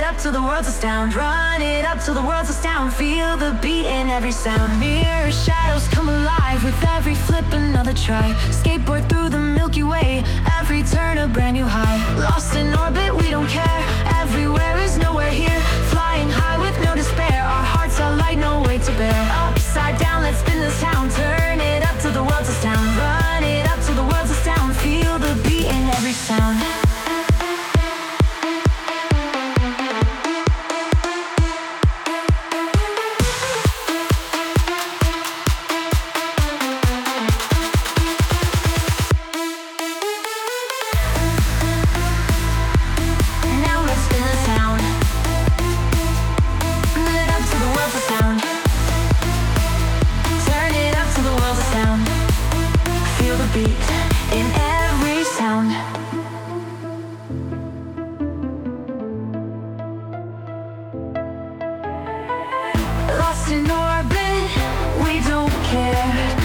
up till the world's a sound. Run it up till the world's a sound. Feel the beat in every sound. Mirror shadows come alive with every flip, another try. Skateboard through the Milky Way, every turn a brand new high. Lost in orbit, we don't care. Everywhere is nowhere here. Flying high with no despair. Our hearts are light, no weight to bear. Upside down, let's spin this town. Turn it up till the world's a sound. Run it up till the world's a sound. Feel the beat in every sound. In every sound. Lost in orbit, we don't care.